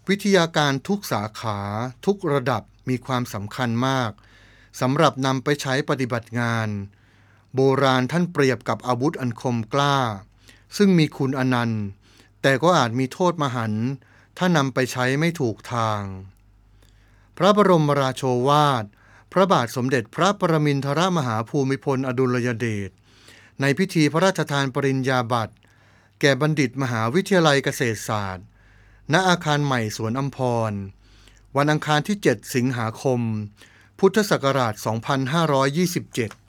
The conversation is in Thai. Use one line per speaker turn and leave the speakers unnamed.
วิทยาการทุกสาขาทุกระดับมีความสำคัญมากสำหรับนำไปใช้ปฏิบัติงานโบราณท่านเปรียบกับอาวุธอันคมกล้าซึ่งมีคุณอนันต์แต่ก็อาจมีโทษมหันต์ถ้านำไปใช้ไม่ถูกทางพระบรมราโชวาทพระบาทสมเด็จพระปรมินทรมหาภูมิพลอดุลยเดชในพิธีพระราชทานปริญญาบัตรแก่บัณฑิตมหาวิทยาลัยเกษตรศาสตร์ณอาคารใหม่สวนอัมพรวันอังคารที่7 สิงหาคมพุทธศักราช 2527